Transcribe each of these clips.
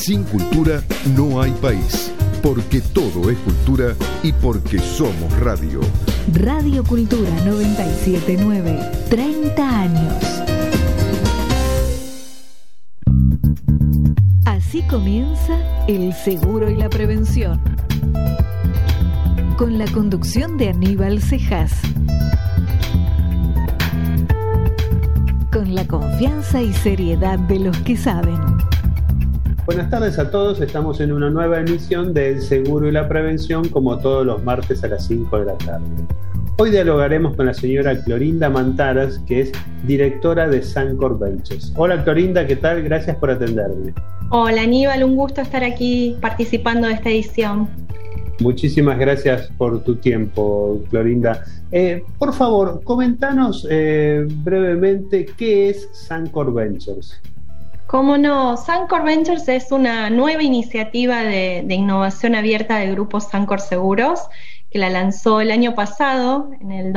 Sin cultura no hay país, porque todo es cultura y porque somos radio. Radio Cultura 979, 30 años. Así comienza El Seguro y la Prevención, con la conducción de Aníbal Cejas. Con la confianza y seriedad de los que saben. Buenas tardes a todos, estamos en una nueva emisión de El Seguro y la Prevención, como todos los martes a las 5 de la tarde. Hoy dialogaremos con la señora Clorinda Mantaras, que es directora de Sancor Ventures. Hola Clorinda, ¿qué tal? Gracias por atenderme. Hola Aníbal, un gusto estar aquí participando de esta edición. Muchísimas gracias por tu tiempo, Clorinda. Por favor, comentanos brevemente qué es Sancor Ventures. Cómo no, Sancor Ventures es una nueva iniciativa de innovación abierta del grupo Sancor Seguros, que la lanzó el año pasado, en el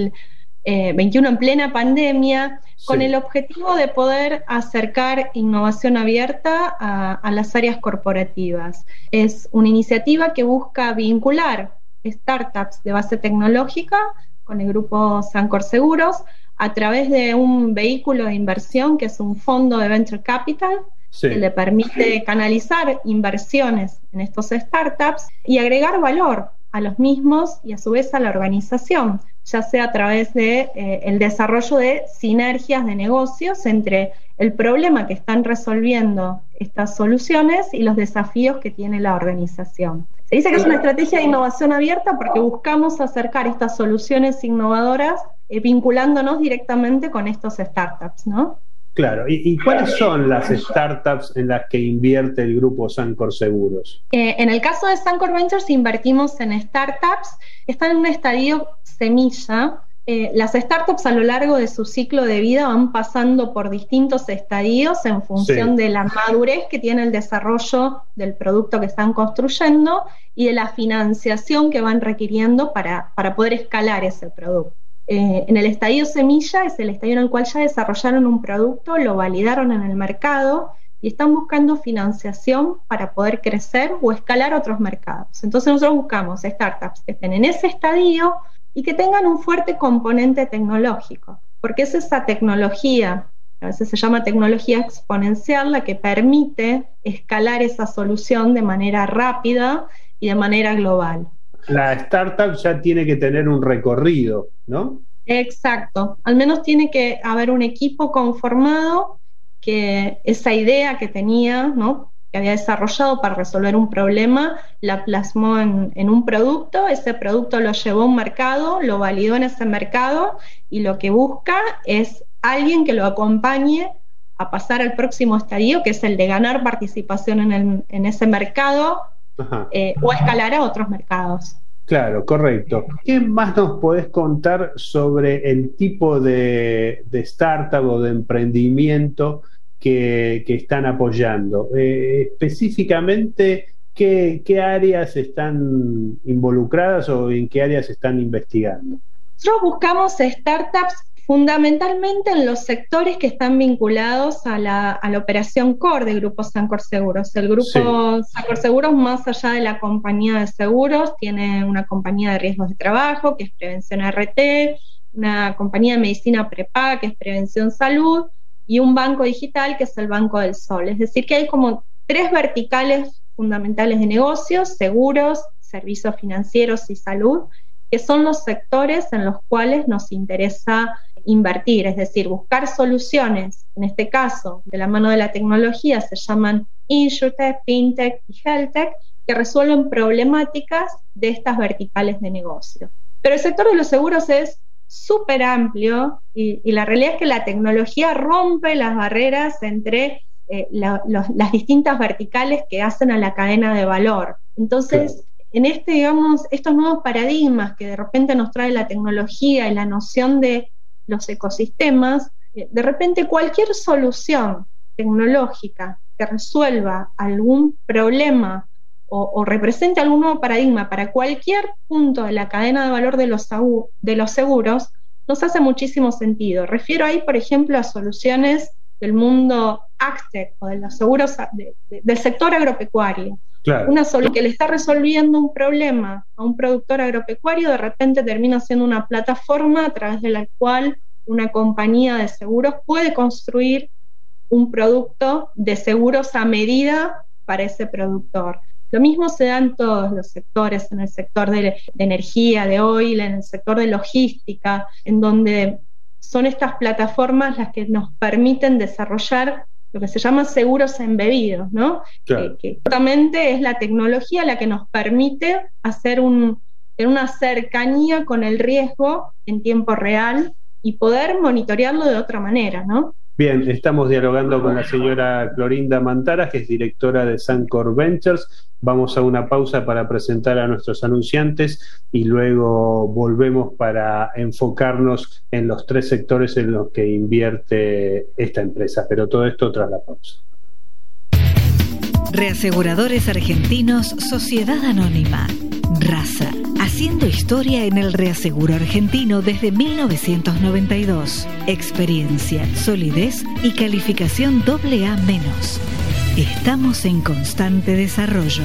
2021, en plena pandemia, sí, con el objetivo de poder acercar innovación abierta a las áreas corporativas. Es una iniciativa que busca vincular startups de base tecnológica con el grupo Sancor Seguros a través de un vehículo de inversión que es un fondo de Venture Capital, sí, que le permite canalizar inversiones en estos startups y agregar valor a los mismos y a su vez a la organización, ya sea a través de el desarrollo de sinergias de negocios entre el problema que están resolviendo estas soluciones y los desafíos que tiene la organización. Se dice que es una estrategia de innovación abierta porque buscamos acercar estas soluciones innovadoras vinculándonos directamente con estos startups, ¿no? Claro, ¿y cuáles son las startups en las que invierte el grupo Sancor Seguros? En el caso de Sancor Ventures invertimos en startups que están en un estadio semilla. Las startups a lo largo de su ciclo de vida van pasando por distintos estadios en función, sí, de la madurez que tiene el desarrollo del producto que están construyendo y de la financiación que van requiriendo para poder escalar ese producto. En el estadio semilla es el estadio en el cual ya desarrollaron un producto, lo validaron en el mercado y están buscando financiación para poder crecer o escalar otros mercados. Entonces nosotros buscamos startups que estén en ese estadio y que tengan un fuerte componente tecnológico, porque es esa tecnología, a veces se llama tecnología exponencial, la que permite escalar esa solución de manera rápida y de manera global. La startup ya tiene que tener un recorrido, ¿no? Exacto, al menos tiene que haber un equipo conformado que esa idea que tenía, ¿no?, que había desarrollado para resolver un problema, la plasmó en un producto, ese producto lo llevó a un mercado, lo validó en ese mercado y lo que busca es alguien que lo acompañe a pasar al próximo estadio, que es el de ganar participación en ese mercado, o escalar a otros mercados. Claro, correcto. ¿Qué más nos podés contar sobre el tipo de startup o de emprendimiento que están apoyando? Específicamente, ¿qué áreas están involucradas o en qué áreas están investigando? Nosotros buscamos startups fundamentalmente en los sectores que están vinculados a la operación core del Grupo Sancor Seguros. El Grupo, sí, Sancor Seguros, más allá de la compañía de seguros, tiene una compañía de riesgos de trabajo, que es Prevención RT, una compañía de medicina prepaga, que es Prevención Salud, y un banco digital, que es el Banco del Sol. Es decir, que hay como 3 verticales fundamentales de negocios: seguros, servicios financieros y salud, que son los sectores en los cuales nos interesa invertir, es decir, buscar soluciones, en este caso, de la mano de la tecnología, se llaman InsurTech, FinTech y HealthTech, que resuelven problemáticas de estas verticales de negocio. Pero el sector de los seguros es súper amplio y la realidad es que la tecnología rompe las barreras entre las distintas verticales que hacen a la cadena de valor. Entonces, claro, en estos nuevos paradigmas que de repente nos trae la tecnología y la noción de los ecosistemas, de repente cualquier solución tecnológica que resuelva algún problema o represente algún nuevo paradigma para cualquier punto de la cadena de valor de los seguros, nos hace muchísimo sentido. Refiero ahí, por ejemplo, a soluciones del mundo AgTech o de los seguros del sector agropecuario. Claro. Una solución que le está resolviendo un problema a un productor agropecuario, de repente termina siendo una plataforma a través de la cual una compañía de seguros puede construir un producto de seguros a medida para ese productor. Lo mismo se da en todos los sectores, en el sector de energía, de oil, en el sector de logística, en donde son estas plataformas las que nos permiten desarrollar lo que se llama seguros embebidos, ¿no? Claro. Que justamente es la tecnología la que nos permite hacer una cercanía con el riesgo en tiempo real y poder monitorearlo de otra manera, ¿no? Bien, estamos dialogando con la señora Clorinda Mantara, que es directora de Sancor Ventures. Vamos a una pausa para presentar a nuestros anunciantes y luego volvemos para enfocarnos en los 3 sectores en los que invierte esta empresa, pero todo esto tras la pausa. Reaseguradores Argentinos Sociedad Anónima, RASA, haciendo historia en el reaseguro argentino desde 1992. Experiencia, solidez y calificación AA-. Estamos en constante desarrollo.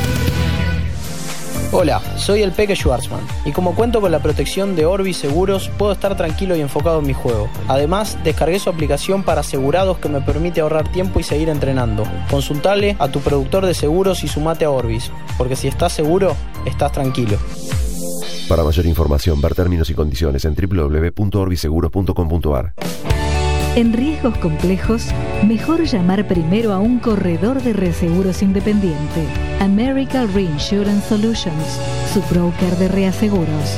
Hola, soy el Peque Schwarzman y como cuento con la protección de Orbis Seguros, puedo estar tranquilo y enfocado en mi juego. Además, descargué su aplicación para asegurados que me permite ahorrar tiempo y seguir entrenando. Consultale a tu productor de seguros y sumate a Orbis, porque si estás seguro, estás tranquilo. Para mayor información, ver términos y condiciones en www.orbiseguros.com.ar. En riesgos complejos, mejor llamar primero a un corredor de reaseguros independiente. American Reinsurance Solutions, su broker de reaseguros.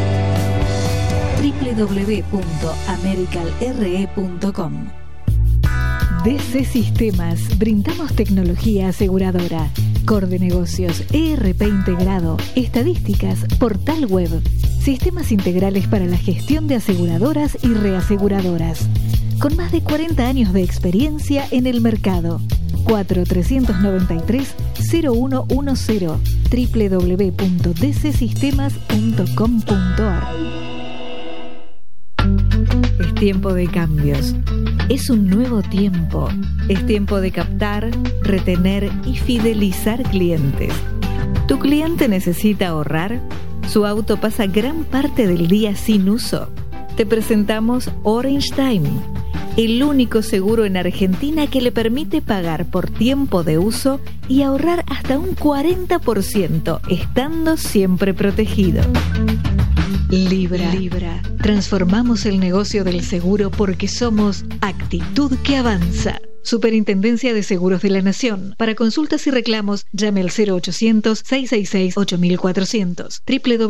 www.americalre.com. DC Sistemas, brindamos tecnología aseguradora, core de negocios, ERP integrado, estadísticas, portal web, sistemas integrales para la gestión de aseguradoras y reaseguradoras. Con más de 40 años de experiencia en el mercado. 4393-0110, www.dcsistemas.com.ar. Es tiempo de cambios. Es un nuevo tiempo. Es tiempo de captar, retener y fidelizar clientes. ¿Tu cliente necesita ahorrar? ¿Su auto pasa gran parte del día sin uso? Te presentamos Orange Time, el único seguro en Argentina que le permite pagar por tiempo de uso y ahorrar hasta un 40%, estando siempre protegido. Libra. Transformamos el negocio del seguro porque somos actitud que avanza. Superintendencia de Seguros de la Nación. Para consultas y reclamos, llame al 0800-666-8400,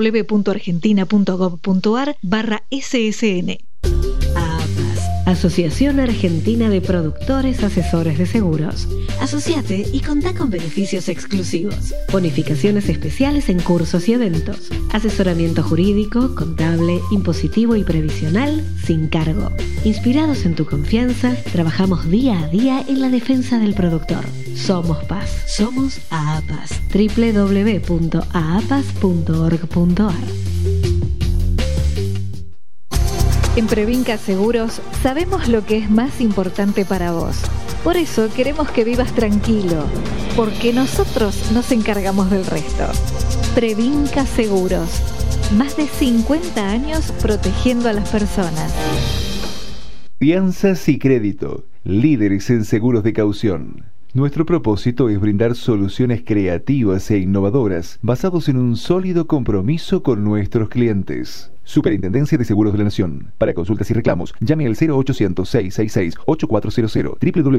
www.argentina.gov.ar/SSN. Asociación Argentina de Productores Asesores de Seguros. Asociate y contá con beneficios exclusivos. Bonificaciones especiales en cursos y eventos. Asesoramiento jurídico, contable, impositivo y previsional sin cargo. Inspirados en tu confianza, trabajamos día a día en la defensa del productor. Somos Paz. Somos AAPAS. www.aapas.org.ar. En Previnca Seguros sabemos lo que es más importante para vos. Por eso queremos que vivas tranquilo, porque nosotros nos encargamos del resto. Previnca Seguros. Más de 50 años protegiendo a las personas. Fianzas y crédito. Líderes en seguros de caución. Nuestro propósito es brindar soluciones creativas e innovadoras basados en un sólido compromiso con nuestros clientes. Superintendencia de Seguros de la Nación. Para consultas y reclamos, llame al 0800-666-8400,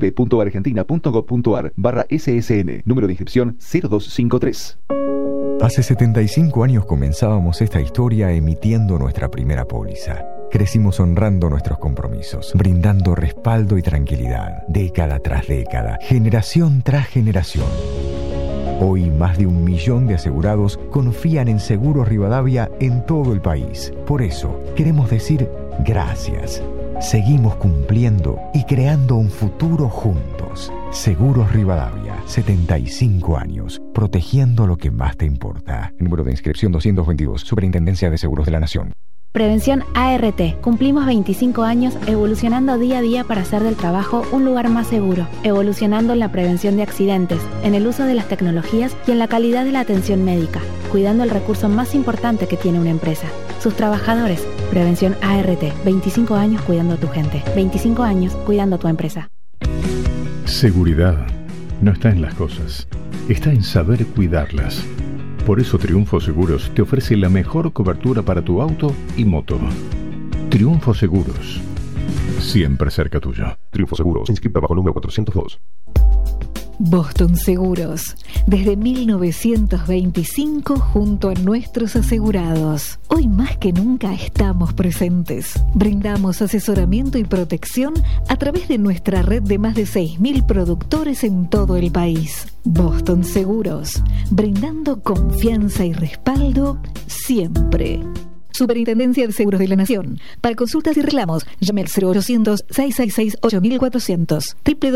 www.argentina.gov.ar/SSN, número de inscripción 0253. Hace 75 años comenzábamos esta historia emitiendo nuestra primera póliza. Crecimos honrando nuestros compromisos, brindando respaldo y tranquilidad, década tras década, generación tras generación. Hoy más de 1 millón de asegurados confían en Seguros Rivadavia en todo el país. Por eso, queremos decir gracias. Seguimos cumpliendo y creando un futuro juntos. Seguros Rivadavia, 75 años, protegiendo lo que más te importa. Número de inscripción 222, Superintendencia de Seguros de la Nación. Prevención ART. Cumplimos 25 años evolucionando día a día para hacer del trabajo un lugar más seguro, evolucionando en la prevención de accidentes, en el uso de las tecnologías y en la calidad de la atención médica, cuidando el recurso más importante que tiene una empresa, sus trabajadores. Prevención ART. 25 años cuidando a tu gente. 25 años cuidando a tu empresa. Seguridad no está en las cosas, está en saber cuidarlas. Por eso Triunfo Seguros te ofrece la mejor cobertura para tu auto y moto. Triunfo Seguros, siempre cerca tuyo. Triunfo Seguros, inscrita bajo el número 402. Boston Seguros, desde 1925 junto a nuestros asegurados. Hoy más que nunca estamos presentes. Brindamos asesoramiento y protección a través de nuestra red de más de 6.000 productores en todo el país. Boston Seguros, brindando confianza y respaldo siempre. Superintendencia de Seguros de la Nación. Para consultas y reclamos, llame al 0800-666-8400.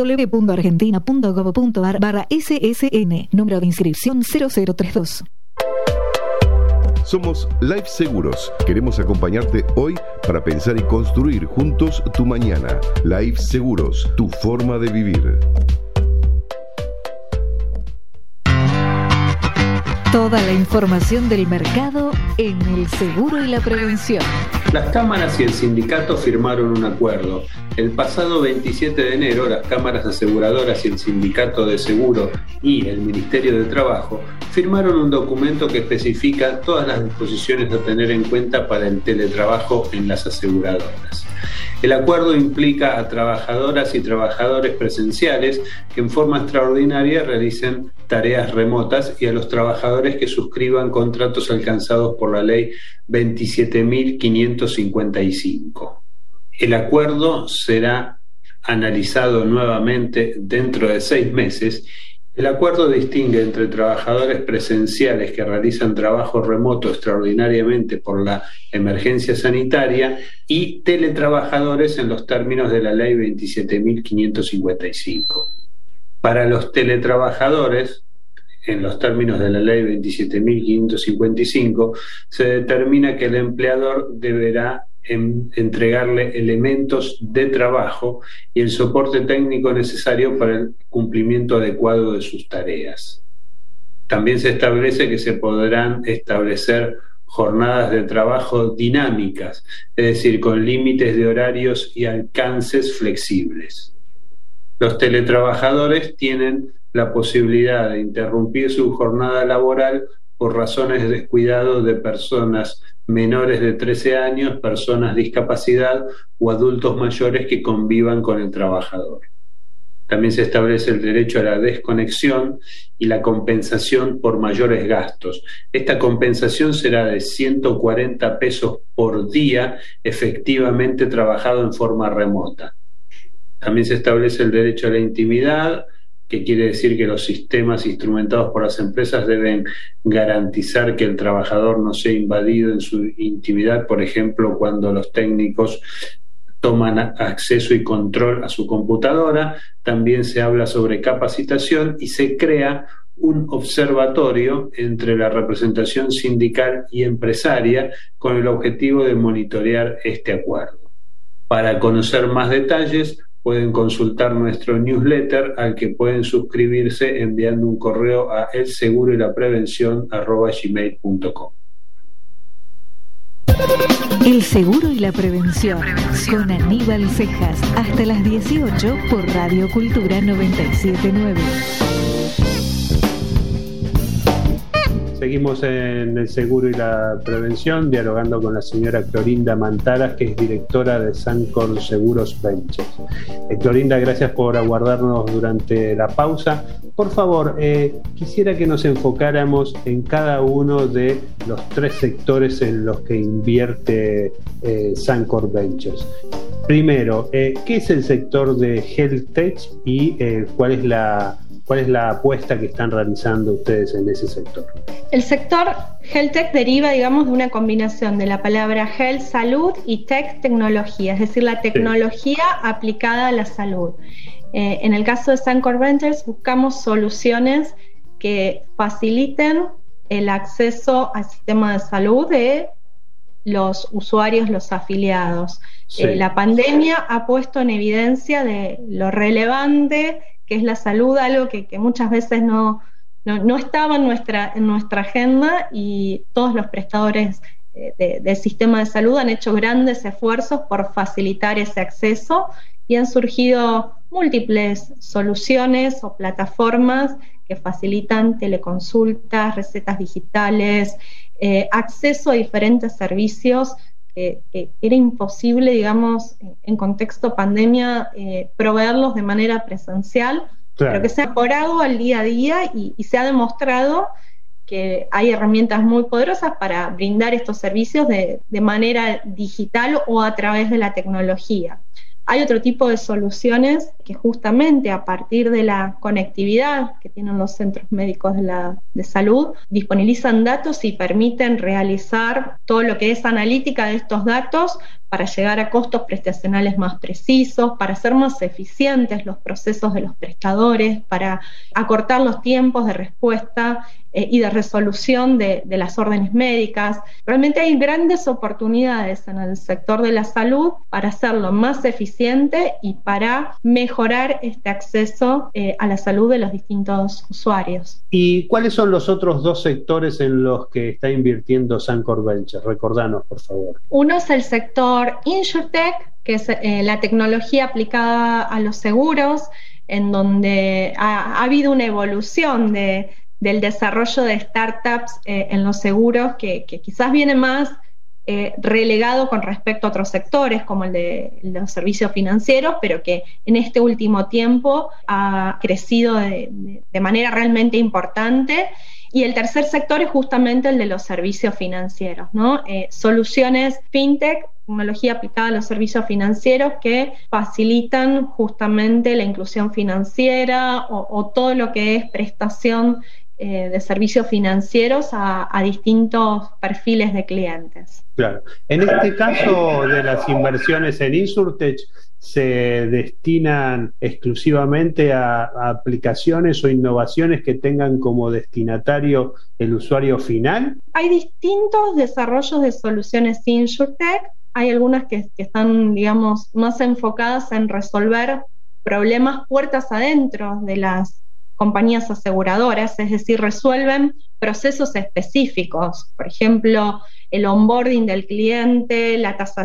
www.argentina.gov.ar/SSN. Número de inscripción 0032. Somos Life Seguros. Queremos acompañarte hoy para pensar y construir juntos tu mañana. Life Seguros, tu forma de vivir. Toda la información del mercado en el seguro y la prevención. Las cámaras y el sindicato firmaron un acuerdo. El pasado 27 de enero, las cámaras aseguradoras y el sindicato de seguro y el Ministerio de Trabajo firmaron un documento que especifica todas las disposiciones a tener en cuenta para el teletrabajo en las aseguradoras. El acuerdo implica a trabajadoras y trabajadores presenciales que en forma extraordinaria realicen tareas remotas y a los trabajadores que suscriban contratos alcanzados por la ley 27.555. El acuerdo será analizado nuevamente dentro de 6 meses. El acuerdo distingue entre trabajadores presenciales que realizan trabajo remoto extraordinariamente por la emergencia sanitaria y teletrabajadores en los términos de la ley 27.555. Para los teletrabajadores, en los términos de la ley 27.555, se determina que el empleador deberá entregarle elementos de trabajo y el soporte técnico necesario para el cumplimiento adecuado de sus tareas. También se establece que se podrán establecer jornadas de trabajo dinámicas, es decir, con límites de horarios y alcances flexibles. Los teletrabajadores tienen la posibilidad de interrumpir su jornada laboral por razones de descuidado de personas menores de 13 años, personas de discapacidad o adultos mayores que convivan con el trabajador. También se establece el derecho a la desconexión y la compensación por mayores gastos. Esta compensación será de 140 pesos por día efectivamente trabajado en forma remota. También se establece el derecho a la intimidad, que quiere decir que los sistemas instrumentados por las empresas deben garantizar que el trabajador no sea invadido en su intimidad, por ejemplo, cuando los técnicos toman acceso y control a su computadora. También se habla sobre capacitación y se crea un observatorio entre la representación sindical y empresaria con el objetivo de monitorear este acuerdo. Para conocer más detalles, pueden consultar nuestro newsletter al que pueden suscribirse enviando un correo a elseguroylaprevención@gmail.com. El seguro y la prevención con Aníbal Cejas hasta las 18 por Radio Cultura 979. Seguimos en el seguro y la prevención, dialogando con la señora Clorinda Mantaras, que es directora de Sancor Seguros Ventures. Clorinda, gracias por aguardarnos durante la pausa. Por favor, quisiera que nos enfocáramos en cada uno de los 3 sectores en los que invierte Sancor Ventures. Primero, ¿qué es el sector de Health Tech y cuál es la apuesta que están realizando ustedes en ese sector? El sector Health Tech deriva, digamos, de una combinación de la palabra Health, salud, y Tech, tecnología, es decir, la tecnología aplicada a la salud. En el caso de Sancor Ventures buscamos soluciones que faciliten el acceso al sistema de salud de los usuarios, los afiliados. Sí. La pandemia ha puesto en evidencia de lo relevante que es la salud, algo que muchas veces no estaba en nuestra agenda, y todos los prestadores del sistema de salud han hecho grandes esfuerzos por facilitar ese acceso, y han surgido múltiples soluciones o plataformas que facilitan teleconsultas, recetas digitales, acceso a diferentes servicios que era imposible, digamos, en contexto pandemia, proveerlos de manera presencial, claro, pero que se ha mejorado al día a día y se ha demostrado que hay herramientas muy poderosas para brindar estos servicios de manera digital o a través de la tecnología. Hay otro tipo de soluciones que justamente a partir de la conectividad que tienen los centros médicos de salud, disponibilizan datos y permiten realizar todo lo que es analítica de estos datos para llegar a costos prestacionales más precisos, para hacer más eficientes los procesos de los prestadores, para acortar los tiempos de respuesta y de resolución de las órdenes médicas. Realmente hay grandes oportunidades en el sector de la salud para hacerlo más eficiente y para mejorar este acceso a la salud de los distintos usuarios. ¿Y cuáles son los otros dos sectores en los que está invirtiendo Sancor Ventures? Recordanos, por favor. Uno es el sector InsurTech, que es la tecnología aplicada a los seguros, en donde ha habido una evolución del desarrollo de startups en los seguros que quizás viene más relegado con respecto a otros sectores como el de los servicios financieros, pero que en este último tiempo ha crecido de manera realmente importante. Y el tercer sector es justamente el de los servicios financieros, ¿no? Soluciones fintech, tecnología aplicada a los servicios financieros que facilitan justamente la inclusión financiera o todo lo que es prestación de servicios financieros a distintos perfiles de clientes. Claro. En este caso de las inversiones en InsurTech, ¿se destinan exclusivamente a aplicaciones o innovaciones que tengan como destinatario el usuario final? Hay distintos desarrollos de soluciones InsurTech. Hay algunas que están, digamos, más enfocadas en resolver problemas puertas adentro de las compañías aseguradoras, es decir, resuelven procesos específicos, por ejemplo, el onboarding del cliente,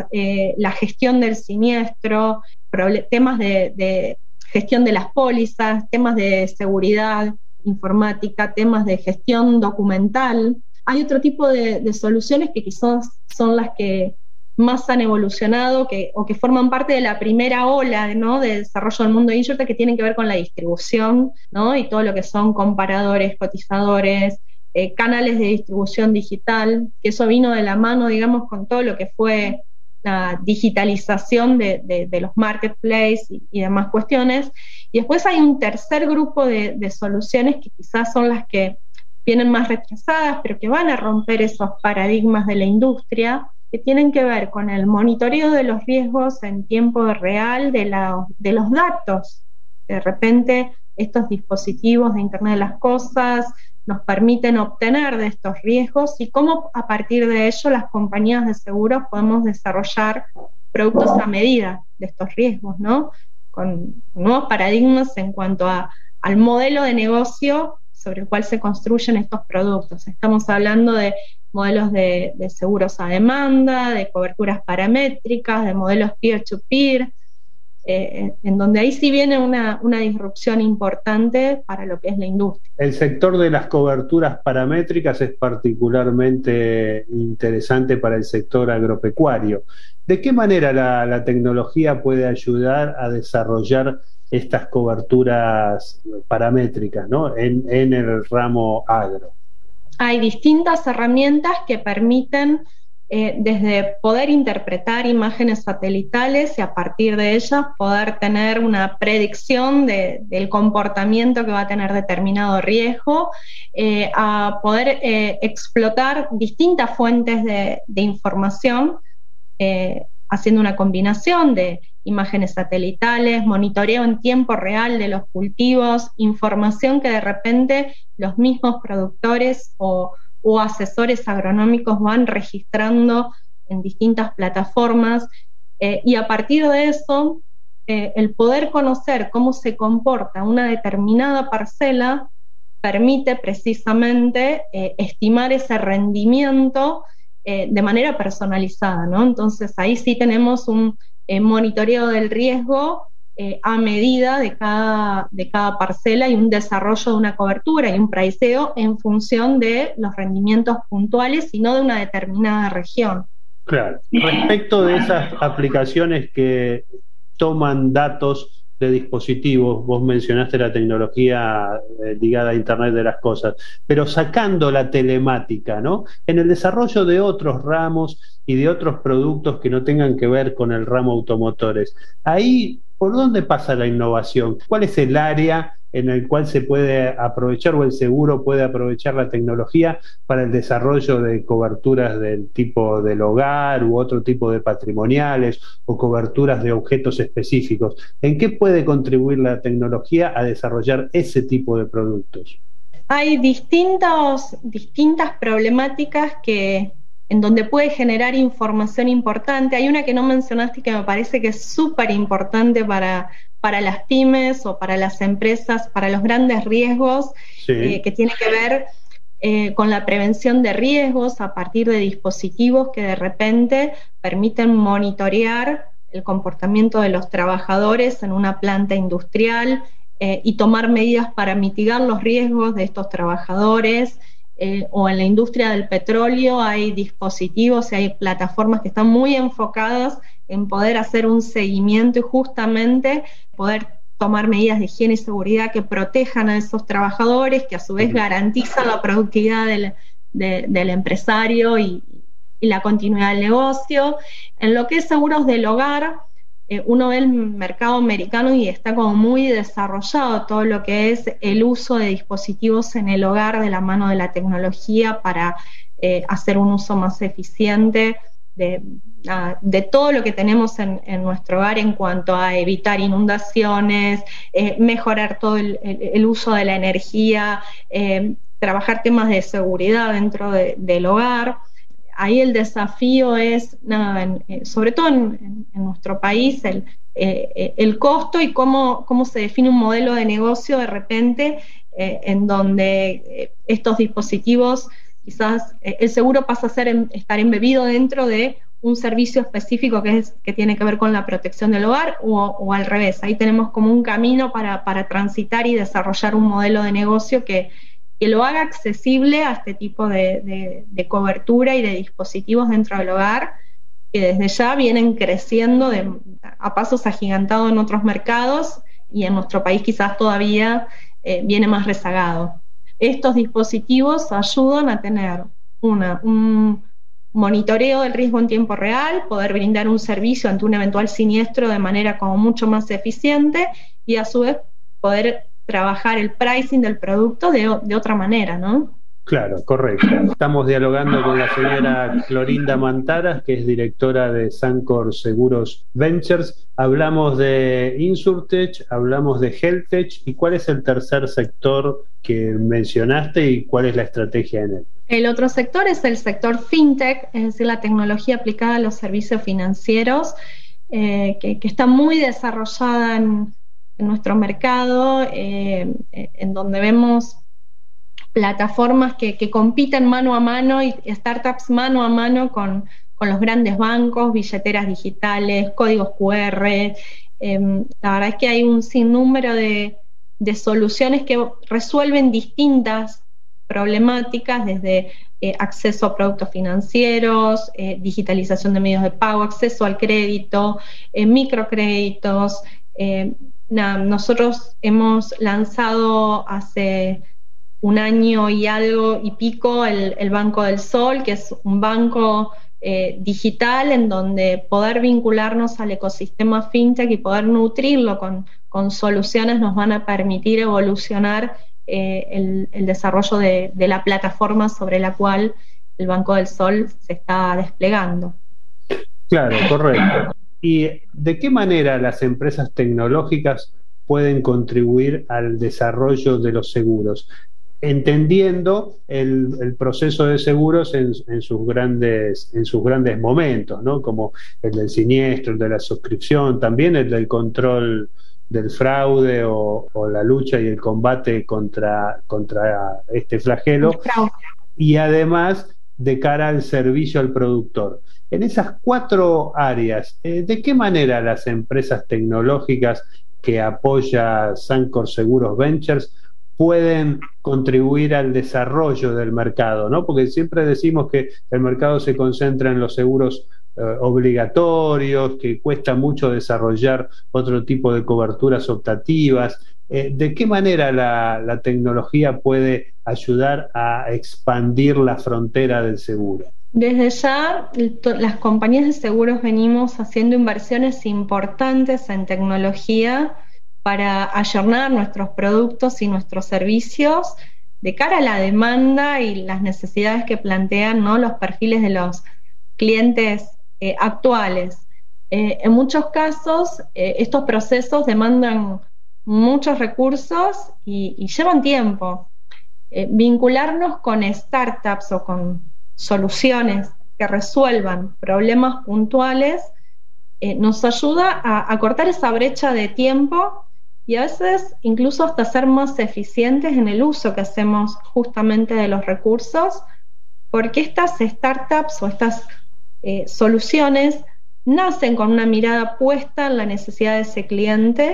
la gestión del siniestro, temas de gestión de las pólizas, temas de seguridad informática, temas de gestión documental. Hay otro tipo de soluciones que quizás son las que más han evolucionado o que forman parte de la primera ola, ¿no?, de desarrollo del mundo de InsurTech, que tienen que ver con la distribución, ¿no?, y todo lo que son comparadores, cotizadores, canales de distribución digital, que eso vino de la mano, digamos, con todo lo que fue la digitalización de los marketplaces y demás cuestiones. Y después hay un tercer grupo de soluciones que quizás son las que vienen más retrasadas, pero que van a romper esos paradigmas de la industria, que tienen que ver con el monitoreo de los riesgos en tiempo real de los datos. De repente, estos dispositivos de Internet de las Cosas nos permiten obtener de estos riesgos y cómo a partir de ello las compañías de seguros podemos desarrollar productos a medida de estos riesgos, ¿no? Con nuevos paradigmas en cuanto al modelo de negocio sobre el cual se construyen estos productos. Estamos hablando de modelos de seguros a demanda, de coberturas paramétricas, de modelos peer-to-peer, en donde ahí sí viene una disrupción importante para lo que es la industria. El sector de las coberturas paramétricas es particularmente interesante para el sector agropecuario. ¿De qué manera la tecnología puede ayudar a desarrollar estas coberturas paramétricas, ¿no?, en el ramo agro? Hay distintas herramientas que permiten desde poder interpretar imágenes satelitales y a partir de ellas poder tener una predicción del comportamiento que va a tener determinado riesgo, a poder explotar distintas fuentes de información, haciendo una combinación de imágenes satelitales, monitoreo en tiempo real de los cultivos, información que de repente los mismos productores o asesores agronómicos van registrando en distintas plataformas, y a partir de eso, el poder conocer cómo se comporta una determinada parcela permite precisamente estimar ese rendimiento de manera personalizada, ¿no? Entonces ahí sí tenemos un monitoreo del riesgo a medida de cada parcela y un desarrollo de una cobertura y un priceo en función de los rendimientos puntuales y no de una determinada región. Claro. Respecto de esas aplicaciones que toman datos de dispositivos, vos mencionaste la tecnología ligada a Internet de las cosas, pero sacando la telemática, ¿no? En el desarrollo de otros ramos y de otros productos que no tengan que ver con el ramo automotores, ahí, ¿por dónde pasa la innovación? ¿Cuál es el área en el cual se puede aprovechar o el seguro puede aprovechar la tecnología para el desarrollo de coberturas del tipo del hogar u otro tipo de patrimoniales o coberturas de objetos específicos? ¿En qué puede contribuir la tecnología a desarrollar ese tipo de productos? Hay distintas problemáticas en donde puede generar información importante. Hay una que no mencionaste y que me parece que es súper importante para las pymes o para las empresas, para los grandes riesgos, sí, que tiene que ver con la prevención de riesgos a partir de dispositivos que de repente permiten monitorear el comportamiento de los trabajadores en una planta industrial y tomar medidas para mitigar los riesgos de estos trabajadores. O en la industria del petróleo hay dispositivos y hay plataformas que están muy enfocadas en poder hacer un seguimiento y justamente poder tomar medidas de higiene y seguridad que protejan a esos trabajadores, que a su vez garantizan la productividad del empresario y la continuidad del negocio. En lo que es seguros del hogar, uno ve el mercado americano y está como muy desarrollado todo lo que es el uso de dispositivos en el hogar de la mano de la tecnología para hacer un uso más eficiente de todo lo que tenemos en nuestro hogar en cuanto a evitar inundaciones, mejorar todo el uso de la energía, trabajar temas de seguridad dentro del hogar. Ahí el desafío es, sobre todo en nuestro país, el costo y cómo se define un modelo de negocio de repente en donde estos dispositivos, quizás el seguro pasa a estar embebido dentro de un servicio específico que tiene que ver con la protección del hogar o al revés. Ahí tenemos como un camino para transitar y desarrollar un modelo de negocio que lo haga accesible a este tipo de cobertura y de dispositivos dentro del hogar, que desde ya vienen creciendo a pasos agigantados en otros mercados y en nuestro país quizás todavía viene más rezagado. Estos dispositivos ayudan a tener un monitoreo del riesgo en tiempo real, poder brindar un servicio ante un eventual siniestro de manera como mucho más eficiente y a su vez poder trabajar el pricing del producto de otra manera, ¿no? Claro, correcto. Estamos dialogando con la señora Clorinda Mantaras, que es directora de Sancor Seguros Ventures. Hablamos de Insurtech, hablamos de Healthtech, ¿y cuál es el tercer sector que mencionaste y cuál es la estrategia en él? El otro sector es el sector FinTech, es decir, la tecnología aplicada a los servicios financieros, que está muy desarrollada en nuestro mercado, en donde vemos plataformas que compiten mano a mano y startups mano a mano con los grandes bancos, billeteras digitales, códigos QR. La verdad es que hay un sinnúmero de soluciones que resuelven distintas problemáticas, desde acceso a productos financieros, digitalización de medios de pago, acceso al crédito, microcréditos. Nosotros hemos lanzado hace un año y algo y pico el Banco del Sol, que es un banco digital en donde poder vincularnos al ecosistema fintech y poder nutrirlo con soluciones nos van a permitir evolucionar el desarrollo de la plataforma sobre la cual el Banco del Sol se está desplegando. Claro, correcto. ¿Y de qué manera las empresas tecnológicas pueden contribuir al desarrollo de los seguros? entendiendo el proceso de seguros en sus grandes momentos, ¿no? Como el del siniestro, el de la suscripción, también el del control del fraude o la lucha y el combate contra este flagelo, y además de cara al servicio al productor. En esas 4 áreas, ¿de qué manera las empresas tecnológicas que apoya Sancor Seguros Ventures pueden contribuir al desarrollo del mercado, ¿no? Porque siempre decimos que el mercado se concentra en los seguros obligatorios, que cuesta mucho desarrollar otro tipo de coberturas optativas. ¿De qué manera la tecnología puede ayudar a expandir la frontera del seguro? Desde ya, las compañías de seguros venimos haciendo inversiones importantes en tecnología para ayornar nuestros productos y nuestros servicios de cara a la demanda y las necesidades que plantean, ¿no?, los perfiles de los clientes actuales. En muchos casos, estos procesos demandan muchos recursos y llevan tiempo. Vincularnos con startups o con soluciones que resuelvan problemas puntuales nos ayuda a cortar esa brecha de tiempo y a veces incluso hasta ser más eficientes en el uso que hacemos justamente de los recursos, porque estas startups o estas soluciones nacen con una mirada puesta en la necesidad de ese cliente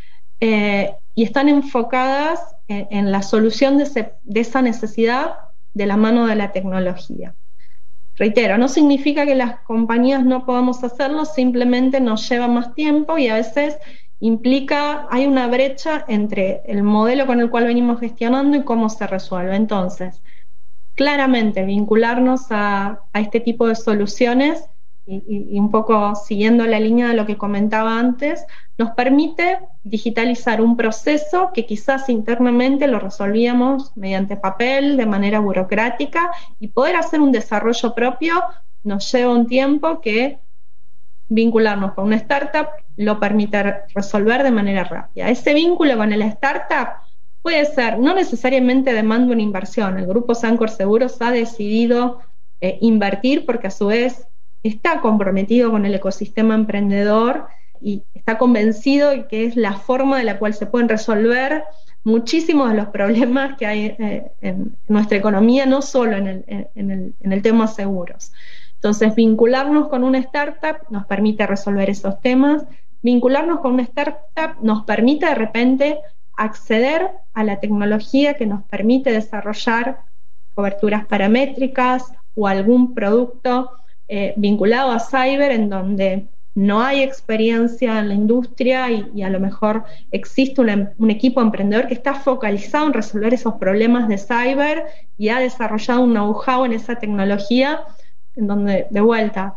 y están enfocadas en la solución de esa necesidad de la mano de la tecnología. Reitero, no significa que las compañías no podamos hacerlo, simplemente nos lleva más tiempo y a veces hay una brecha entre el modelo con el cual venimos gestionando y cómo se resuelve. Entonces, claramente vincularnos a este tipo de soluciones y un poco siguiendo la línea de lo que comentaba antes, nos permite digitalizar un proceso que quizás internamente lo resolvíamos mediante papel, de manera burocrática, y poder hacer un desarrollo propio nos lleva un tiempo que vincularnos con una startup lo permite resolver de manera rápida. Ese vínculo con el startup puede ser, no necesariamente demanda una inversión. El grupo Sancor Seguros ha decidido invertir porque a su vez está comprometido con el ecosistema emprendedor y está convencido de que es la forma de la cual se pueden resolver muchísimos de los problemas que hay en nuestra economía, no solo en el tema seguros. Entonces, vincularnos con una startup nos permite resolver esos temas. Vincularnos con una startup nos permite de repente acceder a la tecnología que nos permite desarrollar coberturas paramétricas o algún producto vinculado a cyber en donde no hay experiencia en la industria y a lo mejor existe un equipo emprendedor que está focalizado en resolver esos problemas de cyber y ha desarrollado un know-how en esa tecnología en donde, de vuelta,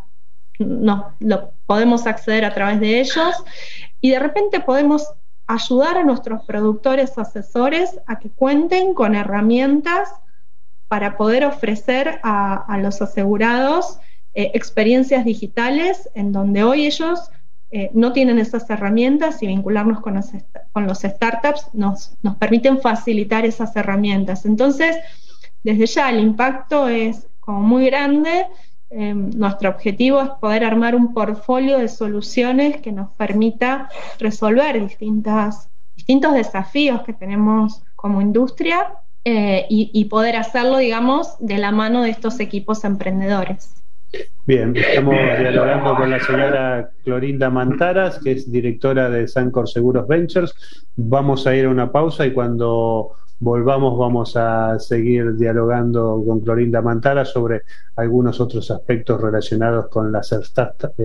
lo podemos acceder a través de ellos y de repente podemos ayudar a nuestros productores o asesores a que cuenten con herramientas para poder ofrecer a los asegurados experiencias digitales en donde hoy ellos no tienen esas herramientas, y vincularnos con los startups nos permiten facilitar esas herramientas. Entonces, desde ya el impacto es como muy grande. Nuestro objetivo es poder armar un portfolio de soluciones que nos permita resolver distintos desafíos que tenemos como industria y poder hacerlo, digamos, de la mano de estos equipos emprendedores. Bien, estamos dialogando con la señora Clorinda Mantaras, que es directora de Sancor Seguros Ventures. Vamos a ir a una pausa y cuando volvamos vamos a seguir dialogando con Clorinda Mantaras sobre algunos otros aspectos relacionados con las startups,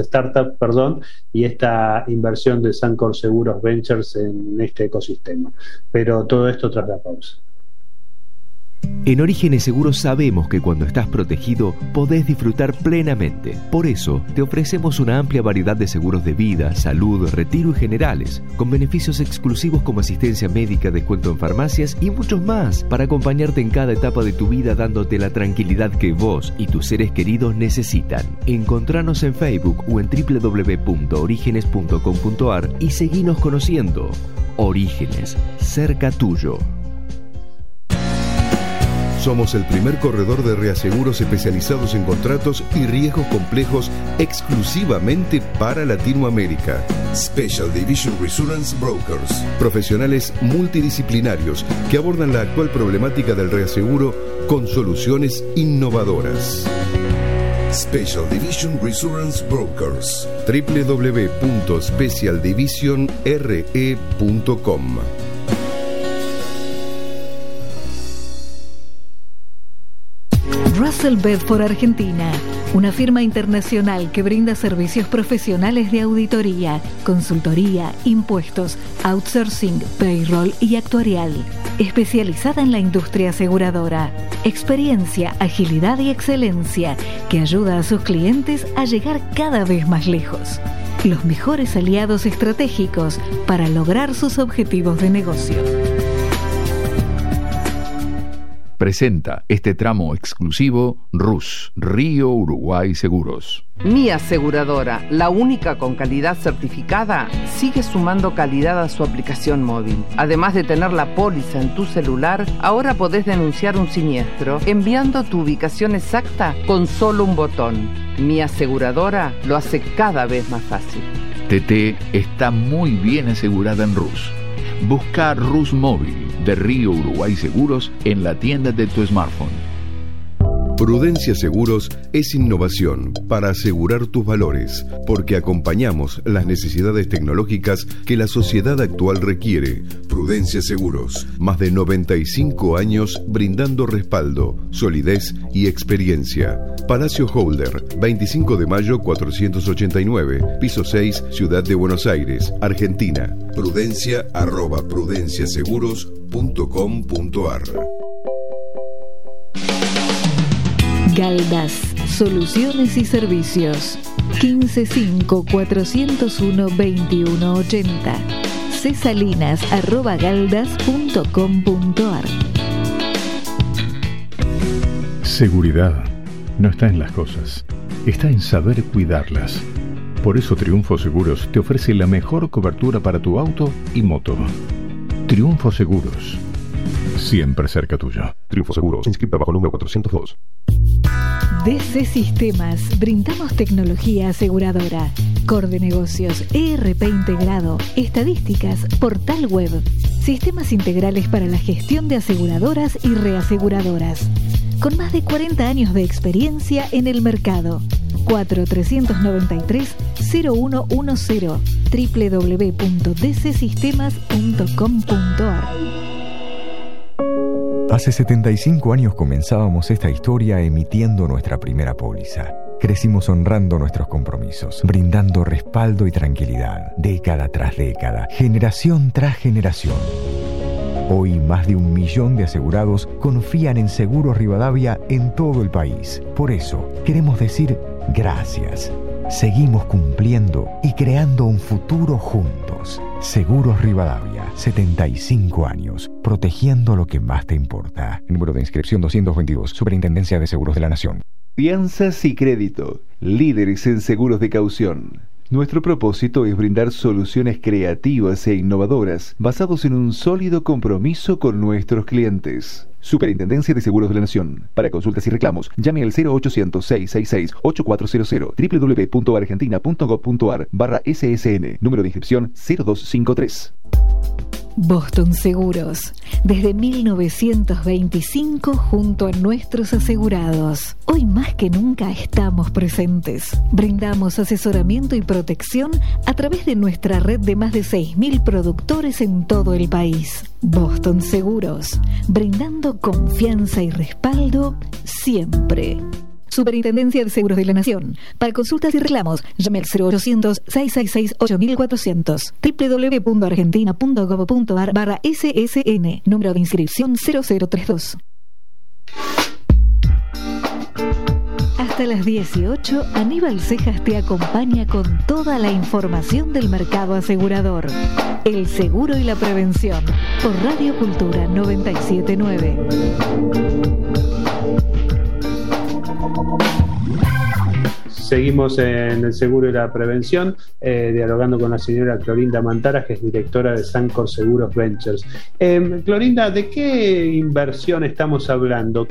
y esta inversión de Sancor Seguros Ventures en este ecosistema. Pero todo esto tras la pausa. En Orígenes Seguros sabemos que cuando estás protegido podés disfrutar plenamente. Por eso te ofrecemos una amplia variedad de seguros de vida, salud, retiro y generales, con beneficios exclusivos como asistencia médica, descuento en farmacias y muchos más, para acompañarte en cada etapa de tu vida, dándote la tranquilidad que vos y tus seres queridos necesitan. Encontranos en Facebook o en www.origenes.com.ar y seguinos conociendo. Orígenes, cerca tuyo. Somos el primer corredor de reaseguros especializados en contratos y riesgos complejos exclusivamente para Latinoamérica. Special Division Reassurance Brokers. Profesionales multidisciplinarios que abordan la actual problemática del reaseguro con soluciones innovadoras. Special Division Reassurance Brokers. www.specialdivisionre.com. Russell Bedford Argentina, una firma internacional que brinda servicios profesionales de auditoría, consultoría, impuestos, outsourcing, payroll y actuarial. Especializada en la industria aseguradora. Experiencia, agilidad y excelencia que ayuda a sus clientes a llegar cada vez más lejos. Los mejores aliados estratégicos para lograr sus objetivos de negocio. Presenta este tramo exclusivo RUS, Río Uruguay Seguros. Mi aseguradora, la única con calidad certificada, sigue sumando calidad a su aplicación móvil. Además de tener la póliza en tu celular, ahora podés denunciar un siniestro enviando tu ubicación exacta con solo un botón. Mi aseguradora lo hace cada vez más fácil. TT está muy bien asegurada en RUS. Busca RUS Móvil de Río Uruguay Seguros en la tienda de tu smartphone. Prudencia Seguros es innovación para asegurar tus valores, porque acompañamos las necesidades tecnológicas que la sociedad actual requiere. Prudencia Seguros, más de 95 años brindando respaldo, solidez y experiencia. Palacio Holder, 25 de mayo 489, piso 6, Ciudad de Buenos Aires, Argentina. prudencia@prudenciaseguros.com.ar. Galdas, soluciones y servicios. 155-401-2180. cesalinas@galdas.com.ar. Seguridad no está en las cosas, está en saber cuidarlas. Por eso Triunfo Seguros te ofrece la mejor cobertura para tu auto y moto. Triunfo Seguros, siempre cerca tuyo. Triunfo Seguros, inscrita bajo número 402. DC Sistemas, brindamos tecnología aseguradora, core de negocios, ERP integrado, estadísticas, portal web, sistemas integrales para la gestión de aseguradoras y reaseguradoras. Con más de 40 años de experiencia en el mercado. 4393-0110, www.dcsistemas.com.ar. Hace 75 años comenzábamos esta historia emitiendo nuestra primera póliza. Crecimos honrando nuestros compromisos, brindando respaldo y tranquilidad, década tras década, generación tras generación. Hoy más de 1 millón de asegurados confían en Seguros Rivadavia en todo el país. Por eso, queremos decir gracias. Seguimos cumpliendo y creando un futuro juntos. Seguros Rivadavia, 75 años, protegiendo lo que más te importa. Número de inscripción 222, Superintendencia de Seguros de la Nación. Fianzas y crédito, líderes en seguros de caución. Nuestro propósito es brindar soluciones creativas e innovadoras basados en un sólido compromiso con nuestros clientes. Superintendencia de Seguros de la Nación. Para consultas y reclamos, llame al 0800-666-8400, www.argentina.gov.ar/SSN, número de inscripción 0253. Boston Seguros, desde 1925 junto a nuestros asegurados. Hoy más que nunca estamos presentes. Brindamos asesoramiento y protección a través de nuestra red de más de 6.000 productores en todo el país. Boston Seguros, brindando confianza y respaldo siempre. Superintendencia de Seguros de la Nación. Para consultas y reclamos, llame al 0800-666-8400, www.argentina.gov.ar/SSN, número de inscripción 0032. Hasta las 18, Aníbal Cejas te acompaña con toda la información del mercado asegurador. El seguro y la prevención, por Radio Cultura 979. Seguimos en el seguro y la prevención, dialogando con la señora Clorinda Mantara, que es directora de Sancor Seguros Ventures. Clorinda, ¿de qué inversión estamos hablando?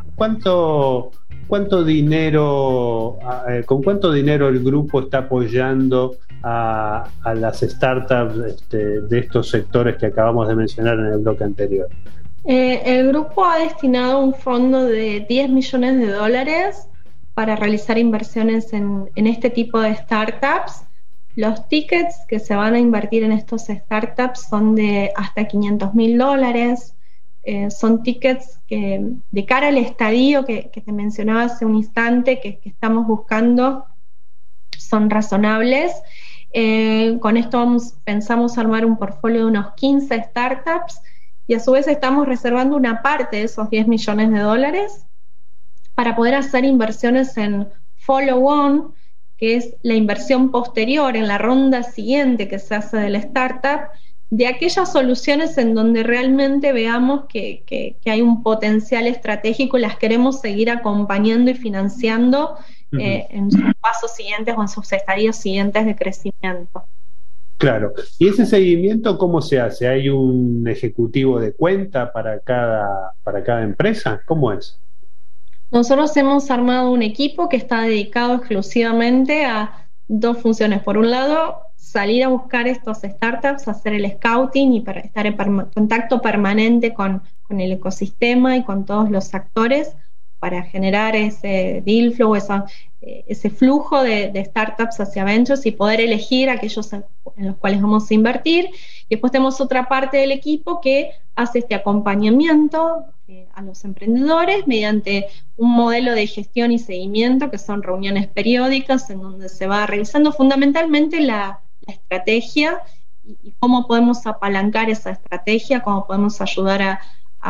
¿Cuánto dinero, con cuánto dinero el grupo está apoyando a las startups de estos sectores que acabamos de mencionar en el bloque anterior? El grupo ha destinado un fondo de $10 millones para realizar inversiones en este tipo de startups. Los tickets que se van a invertir en estos startups son de hasta $500.000. Son tickets que, de cara al estadio que te mencionaba hace un instante, que estamos buscando, son razonables. Con esto pensamos armar un portfolio de unos 15 startups, y a su vez estamos reservando una parte de esos $10 millones para poder hacer inversiones en follow-on, que es la inversión posterior, en la ronda siguiente que se hace de la startup, de aquellas soluciones en donde realmente veamos que hay un potencial estratégico y las queremos seguir acompañando y financiando en sus pasos siguientes o en sus estadios siguientes de crecimiento. Claro. ¿Y ese seguimiento cómo se hace? ¿Hay un ejecutivo de cuenta para cada empresa? ¿Cómo es? Nosotros hemos armado un equipo que está dedicado exclusivamente a dos funciones. Por un lado, salir a buscar estos startups, hacer el scouting y para estar en contacto permanente con el ecosistema y con todos los actores para generar ese deal flow, ese flujo de startups hacia ventures y poder elegir aquellos en los cuales vamos a invertir. Y después tenemos otra parte del equipo que hace este acompañamiento a los emprendedores mediante un modelo de gestión y seguimiento, que son reuniones periódicas en donde se va revisando fundamentalmente la estrategia y cómo podemos apalancar esa estrategia, cómo podemos ayudar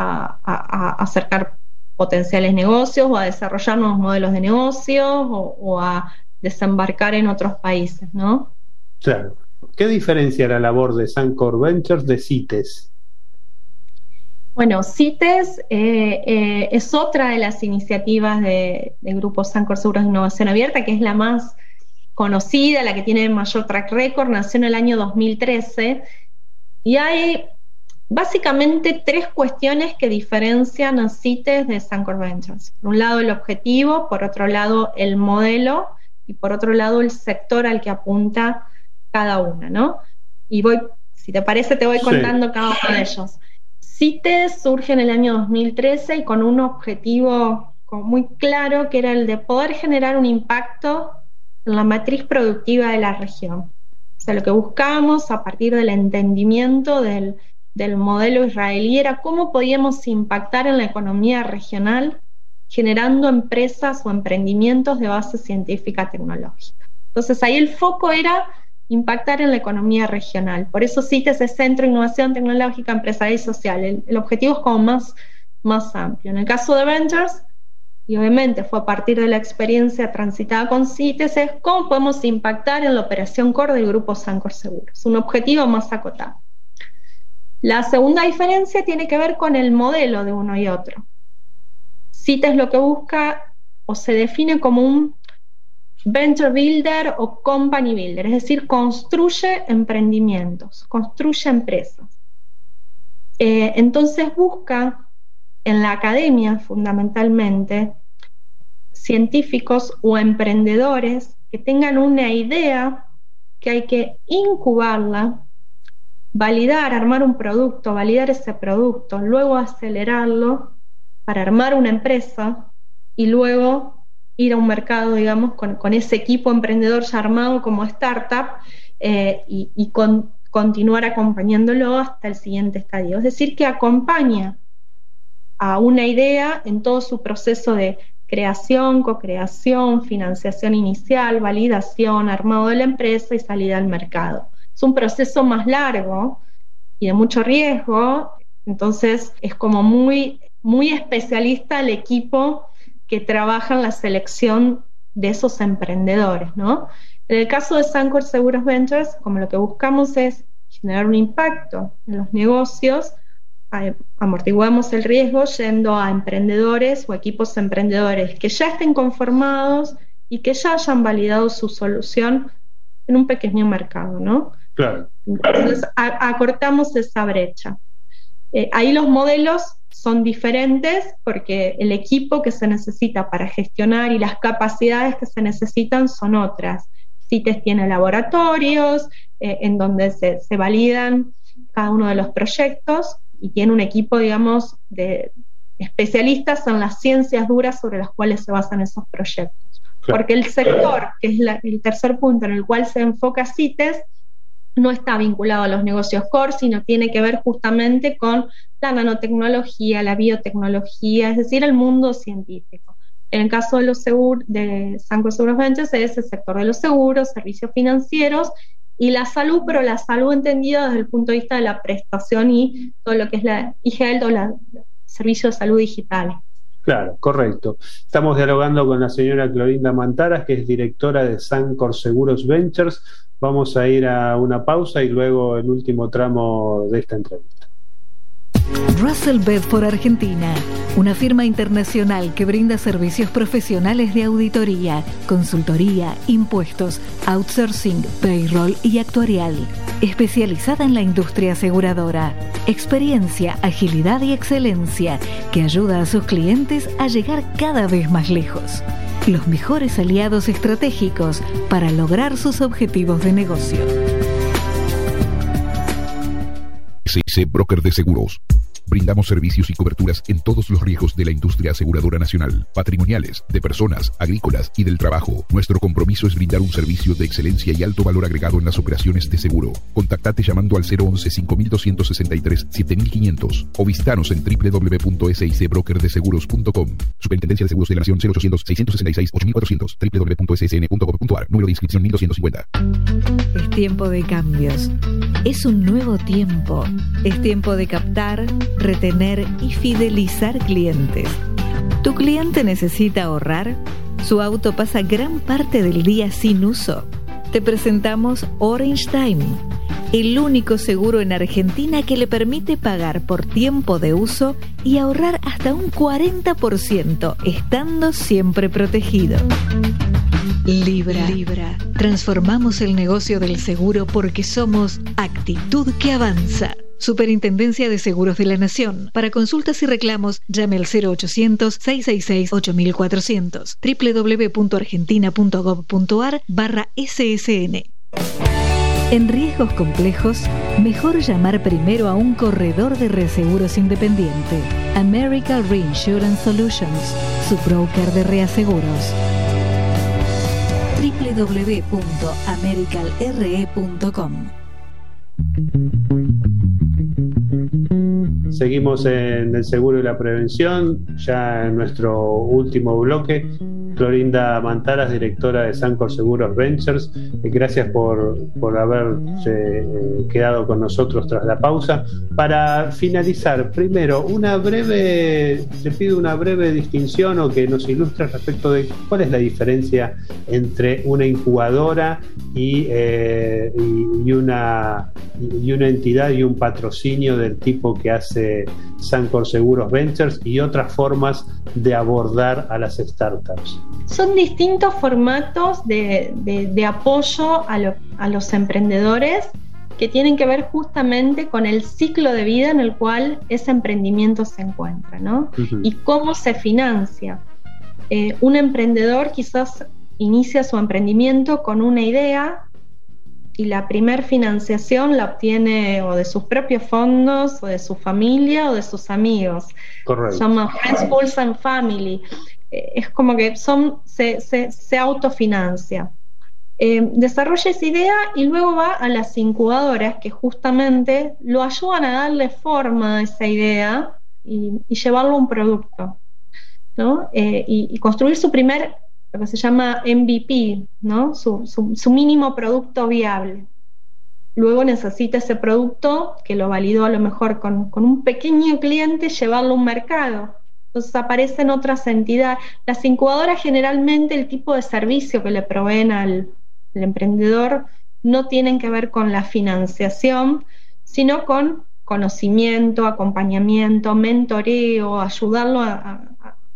a acercar potenciales negocios o a desarrollar nuevos modelos de negocio o a desembarcar en otros países, ¿no? Claro. ¿Qué diferencia la labor de Sancor Ventures de CITES? Bueno, CITES es otra de las iniciativas del Grupo Sancor Seguros de Innovación Abierta, que es la más conocida, la que tiene mayor track record. Nació en el año 2013 y hay básicamente tres cuestiones que diferencian a CITES de Sancor Ventures. Por un lado el objetivo, por otro lado el modelo y por otro lado el sector al que apunta cada una, ¿no? Y si te parece, te voy contando cada uno de ellos. CITES surge en el año 2013 y con un objetivo muy claro, que era el de poder generar un impacto en la matriz productiva de la región. O sea, lo que buscábamos a partir del entendimiento del modelo israelí era cómo podíamos impactar en la economía regional generando empresas o emprendimientos de base científica tecnológica. Entonces ahí el foco era impactar en la economía regional. Por eso CITES es Centro de Innovación Tecnológica, Empresarial y Social. El objetivo es como más amplio. En el caso de Ventures, y obviamente fue a partir de la experiencia transitada con CITES, es cómo podemos impactar en la operación core del Grupo Sancor Seguros. Un objetivo más acotado. La segunda diferencia tiene que ver con el modelo de uno y otro. CITES lo que busca o se define como un venture builder o company builder, es decir, construye emprendimientos, construye empresas. Entonces busca en la academia fundamentalmente científicos o emprendedores que tengan una idea que hay que incubarla, validar, armar un producto, validar ese producto, luego acelerarlo para armar una empresa y luego ir a un mercado, digamos, con ese equipo emprendedor ya armado como startup y continuar acompañándolo hasta el siguiente estadio. Es decir, que acompaña a una idea en todo su proceso de creación, co-creación, financiación inicial, validación, armado de la empresa y salida al mercado. Es un proceso más largo y de mucho riesgo, entonces es como muy, muy especialista el equipo que trabaja en la selección de esos emprendedores, ¿no? En el caso de Sancor Seguros Ventures, como lo que buscamos es generar un impacto en los negocios, amortiguamos el riesgo yendo a emprendedores o equipos emprendedores que ya estén conformados, y que ya hayan validado su solución en un pequeño mercado, ¿no? Claro. Entonces acortamos esa brecha. Ahí los modelos son diferentes porque el equipo que se necesita para gestionar y las capacidades que se necesitan son otras. CITES tiene laboratorios en donde se validan cada uno de los proyectos y tiene un equipo, digamos, de especialistas en las ciencias duras sobre las cuales se basan esos proyectos. Claro. Porque el sector, que es el tercer punto en el cual se enfoca CITES, no está vinculado a los negocios core, sino tiene que ver justamente con la nanotecnología, la biotecnología, es decir, el mundo científico. En el caso de los de Sancor Seguros Ventures es el sector de los seguros, servicios financieros y la salud, pero la salud entendida desde el punto de vista de la prestación y todo lo que es la e-health o la servicio de salud digital. Claro, correcto. Estamos dialogando con la señora Clorinda Mantaras, que es directora de Sancor Seguros Ventures. Vamos a ir a una pausa y luego el último tramo de esta entrevista. Russell Bedford Argentina, una firma internacional que brinda servicios profesionales de auditoría, consultoría, impuestos, outsourcing, payroll y actuarial. Especializada en la industria aseguradora. Experiencia, agilidad y excelencia que ayuda a sus clientes a llegar cada vez más lejos. Los mejores aliados estratégicos para lograr sus objetivos de negocio. SIC Broker de Seguros. Brindamos servicios y coberturas en todos los riesgos de la industria aseguradora nacional, patrimoniales, de personas, agrícolas y del trabajo. Nuestro compromiso es brindar un servicio de excelencia y alto valor agregado en las operaciones de seguro. Contactate llamando al 011-5263-7500 o visitanos en www.sicbrokerdeseguros.com. Superintendencia de Seguros de la Nación 0800-666-8400, www.ssn.gov.ar, número de inscripción 1250. Es tiempo de cambios. Es un nuevo tiempo. Es tiempo de captar, retener y fidelizar clientes. ¿Tu cliente necesita ahorrar? ¿Su auto pasa gran parte del día sin uso? Te presentamos Orange Time, el único seguro en Argentina que le permite pagar por tiempo de uso y ahorrar hasta un 40%, estando siempre protegido. Libra. Transformamos el negocio del seguro porque somos actitud que avanza. Superintendencia de Seguros de la Nación. Para consultas y reclamos, llame al 0800-666-8400, www.argentina.gov.ar/SSN. En riesgos complejos, mejor llamar primero a un corredor de reaseguros independiente. America Reinsurance Solutions, su broker de reaseguros. www.americalre.com. Seguimos en el seguro y la prevención, ya en nuestro último bloque. Clorinda Mantaras, directora de Sancor Seguros Ventures, gracias por haberse quedado con nosotros tras la pausa. Para finalizar, primero, te pido una breve distinción o que nos ilustre respecto de cuál es la diferencia entre una incubadora y una entidad y un patrocinio del tipo que hace Sancor Seguros Ventures y otras formas de abordar a las startups. Son distintos formatos de apoyo a los emprendedores que tienen que ver justamente con el ciclo de vida en el cual ese emprendimiento se encuentra, ¿no? Uh-huh. Y cómo se financia. Un emprendedor quizás inicia su emprendimiento con una idea y la primer financiación la obtiene o de sus propios fondos o de su familia o de sus amigos. Correcto. Se llama Friends, Fools and Family. Es como que se autofinancia. Desarrolla esa idea y luego va a las incubadoras que justamente lo ayudan a darle forma a esa idea y llevarlo a un producto, ¿no? Y construir su primer, lo que se llama MVP, ¿no? Su mínimo producto viable. Luego necesita ese producto, que lo validó a lo mejor con un pequeño cliente, llevarlo a un mercado. Entonces aparecen otras entidades. Las incubadoras generalmente el tipo de servicio que le proveen al emprendedor no tienen que ver con la financiación, sino con conocimiento, acompañamiento, mentoreo, ayudarlo a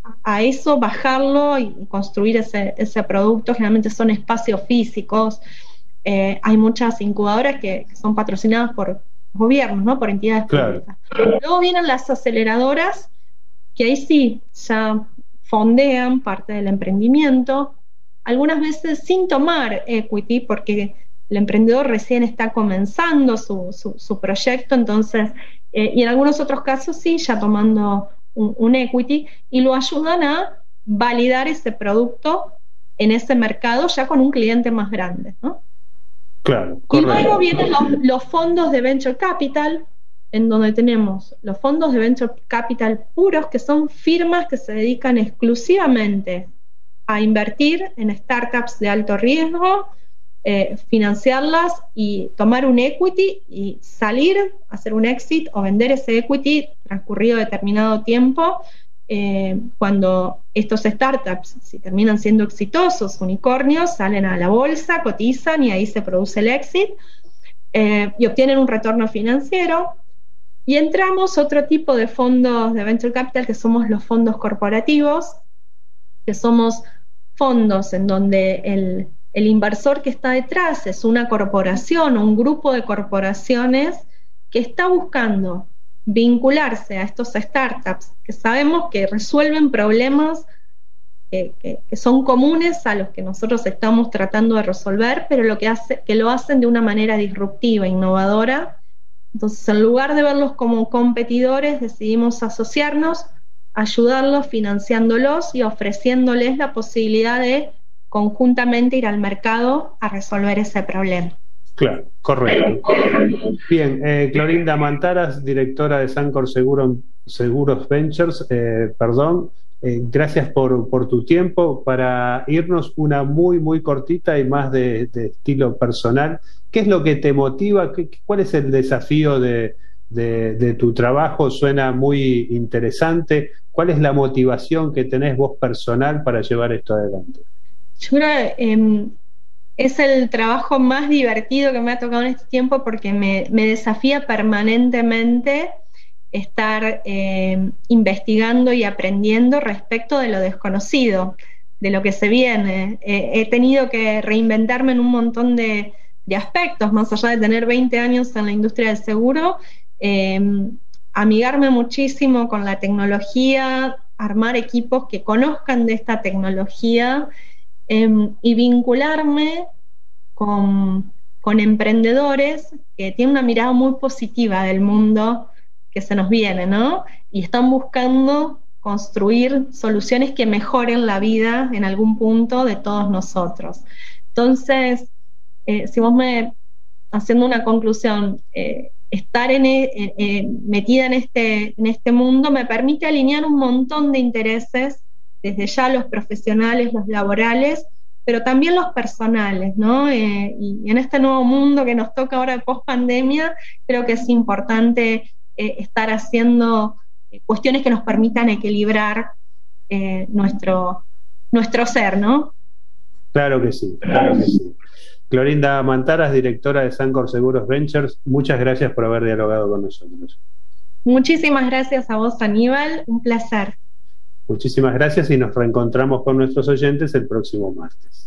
a eso bajarlo y construir ese producto. Generalmente son espacios físicos. Hay muchas incubadoras que son patrocinadas por gobiernos, ¿no? Por entidades públicas. Luego vienen las aceleradoras, que ahí sí ya fondean parte del emprendimiento, algunas veces sin tomar equity, porque el emprendedor recién está comenzando su proyecto, entonces, y en algunos otros casos sí, ya tomando un equity, y lo ayudan a validar ese producto en ese mercado ya con un cliente más grande, ¿no? Claro, y luego vienen los fondos de Venture Capital, en donde tenemos los fondos de Venture Capital puros, que son firmas que se dedican exclusivamente a invertir en startups de alto riesgo, financiarlas y tomar un equity y salir, hacer un exit o vender ese equity transcurrido determinado tiempo, cuando estos startups, si terminan siendo exitosos, unicornios, salen a la bolsa, cotizan y ahí se produce el exit, y obtienen un retorno financiero. Y entramos a otro tipo de fondos de Venture Capital, que somos los fondos corporativos, que somos fondos en donde el inversor que está detrás es una corporación o un grupo de corporaciones que está buscando vincularse a estos startups que sabemos que resuelven problemas que son comunes a los que nosotros estamos tratando de resolver, pero que lo hacen de una manera disruptiva, innovadora. Entonces, en lugar de verlos como competidores, decidimos asociarnos, ayudarlos, financiándolos y ofreciéndoles la posibilidad de conjuntamente ir al mercado a resolver ese problema. Claro, correcto. Bien, Clorinda Mantaras, directora de Sancor Seguros Ventures, gracias por tu tiempo. Para irnos, una muy cortita y más de estilo personal, ¿qué es lo que te motiva? ¿Cuál es el desafío de tu trabajo? Suena muy interesante. ¿Cuál es la motivación que tenés vos personal para llevar esto adelante? Yo creo es el trabajo más divertido que me ha tocado en este tiempo, porque me desafía permanentemente estar investigando y aprendiendo respecto de lo desconocido, de lo que se viene. He tenido que reinventarme en un montón de aspectos, más allá de tener 20 años en la industria del seguro, amigarme muchísimo con la tecnología, armar equipos que conozcan de esta tecnología, y vincularme con emprendedores que tienen una mirada muy positiva del mundo que se nos viene, ¿no? Y están buscando construir soluciones que mejoren la vida en algún punto de todos nosotros. Entonces, si vos haciendo una conclusión, estar metida en este mundo me permite alinear un montón de intereses, desde ya los profesionales, los laborales, pero también los personales, ¿no? Y en este nuevo mundo que nos toca ahora de post-pandemia, creo que es importante estar haciendo cuestiones que nos permitan equilibrar nuestro ser, ¿no? Claro que sí, claro que sí. Clorinda Mantaras, directora de Sancor Seguros Ventures, muchas gracias por haber dialogado con nosotros. Muchísimas gracias a vos, Aníbal, un placer. Muchísimas gracias y nos reencontramos con nuestros oyentes el próximo martes.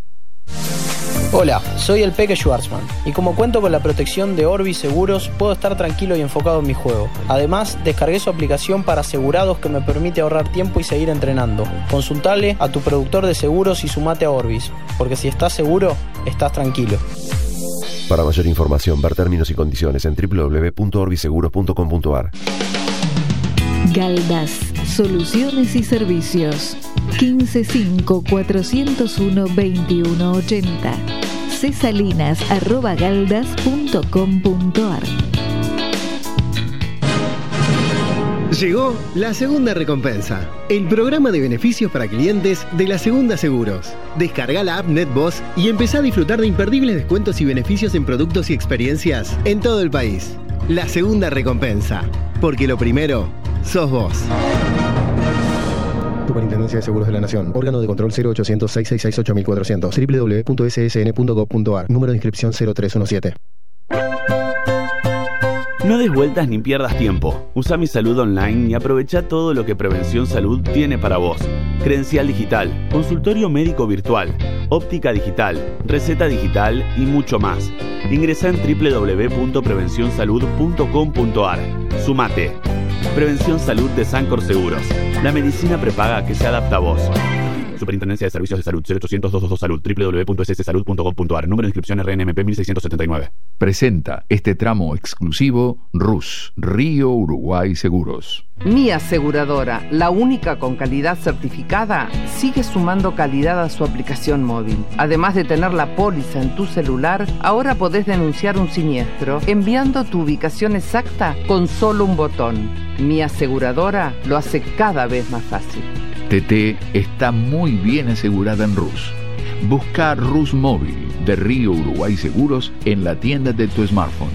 Hola, soy el Peque Schwarzman y como cuento con la protección de Orbis Seguros, puedo estar tranquilo y enfocado en mi juego. Además, descargué su aplicación para asegurados que me permite ahorrar tiempo y seguir entrenando. Consultale a tu productor de seguros y sumate a Orbis, porque si estás seguro, estás tranquilo. Para mayor información, ver términos y condiciones en www.orbiseguros.com.ar. Galdas, soluciones y servicios. 155-401-2180. cesalinas@galdas.com.ar. Llegó la segunda recompensa, el programa de beneficios para clientes de la Segunda Seguros. Descarga la app NetBoss y empezá a disfrutar de imperdibles descuentos y beneficios en productos y experiencias en todo el país. La segunda recompensa, porque lo primero sos vos. Superintendencia de Seguros de la Nación. Órgano de control 0800-666-8400. www.ssn.gov.ar. Número de inscripción 0317. No des vueltas ni pierdas tiempo. Usa Mi Salud Online y aprovecha todo lo que Prevención Salud tiene para vos. Credencial digital, consultorio médico virtual, óptica digital, receta digital y mucho más. Ingresa en www.prevencionsalud.com.ar. Sumate. Prevención Salud de Sancor Seguros. La medicina prepaga que se adapta a vos. Superintendencia de Servicios de Salud, 0800-222 Salud, www.sssalud.gov.ar, número de inscripción RNMP 1679. Presenta este tramo exclusivo RUS, Río Uruguay Seguros. Mi aseguradora, la única con calidad certificada, sigue sumando calidad a su aplicación móvil. Además de tener la póliza en tu celular, ahora podés denunciar un siniestro enviando tu ubicación exacta con solo un botón. Mi aseguradora lo hace cada vez más fácil. TT está muy bien asegurada en RUS. Busca RUS Móvil de Río Uruguay Seguros en la tienda de tu smartphone.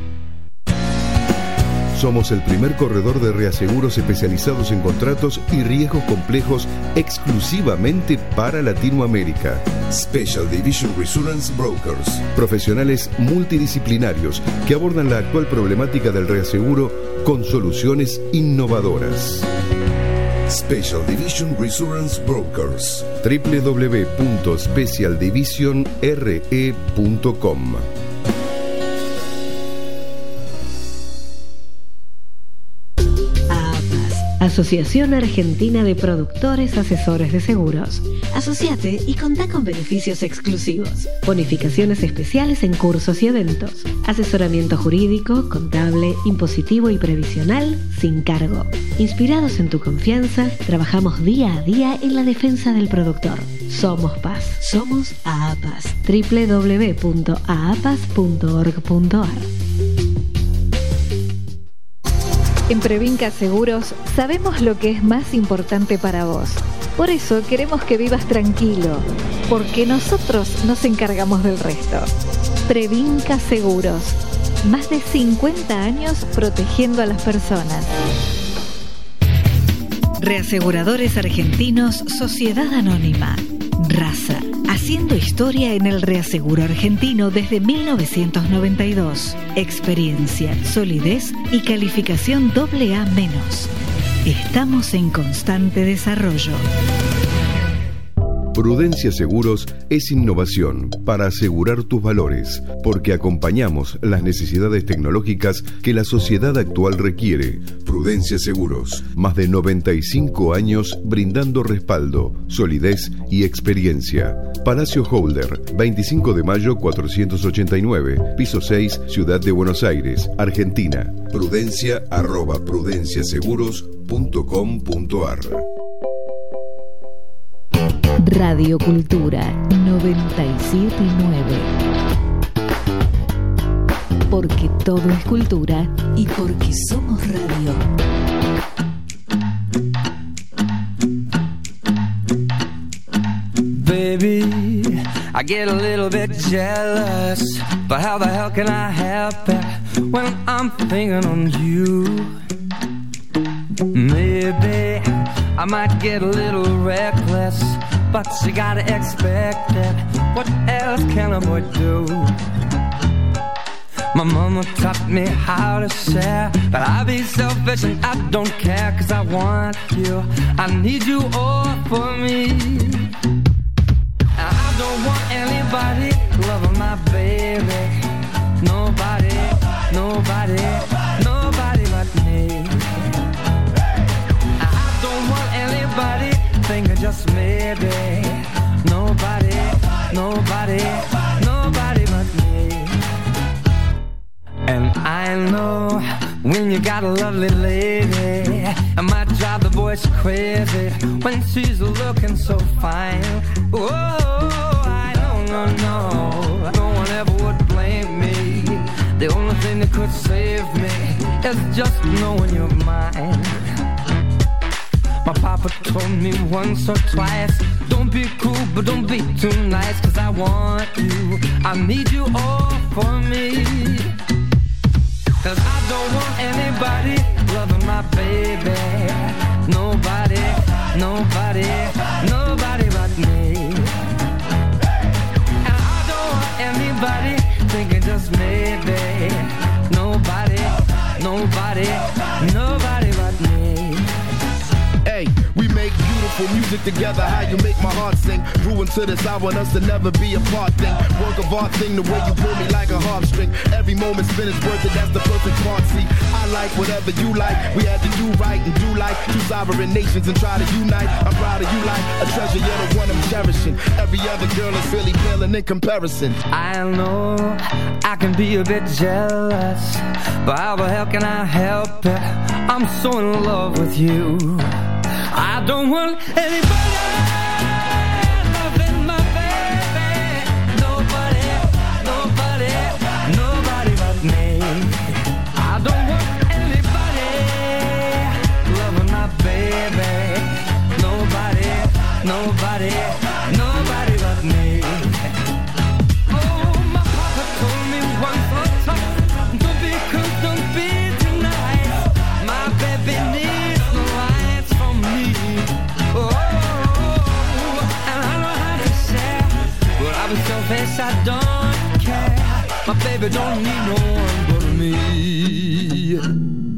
Somos el primer corredor de reaseguros especializados en contratos y riesgos complejos exclusivamente para Latinoamérica. Special Division Reassurance Brokers. Profesionales multidisciplinarios que abordan la actual problemática del reaseguro con soluciones innovadoras. Special Division Reassurance Brokers. www.specialdivisionre.com. Asociación Argentina de Productores Asesores de Seguros. Asociate y contá con beneficios exclusivos. Bonificaciones especiales en cursos y eventos. Asesoramiento jurídico, contable, impositivo y previsional sin cargo. Inspirados en tu confianza, trabajamos día a día en la defensa del productor. Somos Paz. Somos AAPAS. www.aapas.org.ar. En Previnca Seguros sabemos lo que es más importante para vos. Por eso queremos que vivas tranquilo, porque nosotros nos encargamos del resto. Previnca Seguros. Más de 50 años protegiendo a las personas. Reaseguradores Argentinos Sociedad Anónima. Raza. Haciendo historia en el reaseguro argentino desde 1992. Experiencia, solidez y calificación AA-. Estamos en constante desarrollo. Prudencia Seguros es innovación para asegurar tus valores, porque acompañamos las necesidades tecnológicas que la sociedad actual requiere. Prudencia Seguros, más de 95 años brindando respaldo, solidez y experiencia. Palacio Holder, 25 de mayo 489, piso 6, Ciudad de Buenos Aires, Argentina. prudencia@prudenciaseguros.com.ar. Radio Cultura 97.9. Porque todo es cultura y porque somos radio. Baby, I get a little bit jealous, but how the hell can I help it when I'm thinking on you? Maybe I might get a little reckless, but you gotta expect it. What else can a boy do? My mama taught me how to share, but I be selfish and I don't care, 'cause I want you, I need you all for me. I don't want anybody loving my baby. Nobody, nobody, nobody but me. I don't want anybody thinking just maybe. Nobody, nobody, nobody but me. And I know when you got a lovely lady, it might drive the boys crazy when she's looking so fine. Oh, I don't know, no one ever would blame me. The only thing that could save me is just knowing you're mine. My papa told me once or twice, don't be cruel, but don't be too nice, 'cause I want you, I need you all for me. 'Cause I don't want anybody loving my baby. Nobody, nobody, nobody but me. And I don't want anybody thinking just maybe. Nobody, nobody but me. Hey, we make beautiful music together. How you make my heart sing? Grew into this, I want us to never be apart thing. Work of art thing, the way you pull me like a harp string. Every moment spent is worth it, that's the perfect part. See, I like whatever you like. We had to do right and do like two sovereign nations and try to unite. I'm proud of you like a treasure, you're the one I'm cherishing. Every other girl is really paling in comparison. I know I can be a bit jealous, but how the hell can I help it? I'm so in love with you. I don't want anybody loving my baby. Nobody but me. I don't want anybody loving my baby. Nobody but me. Oh, my papa told me once or twice, don't be cool, don't be too nice. My baby needs the lights from me. Oh, and I know how to share, but I'll be selfish, I don't care. My baby don't need no one but me.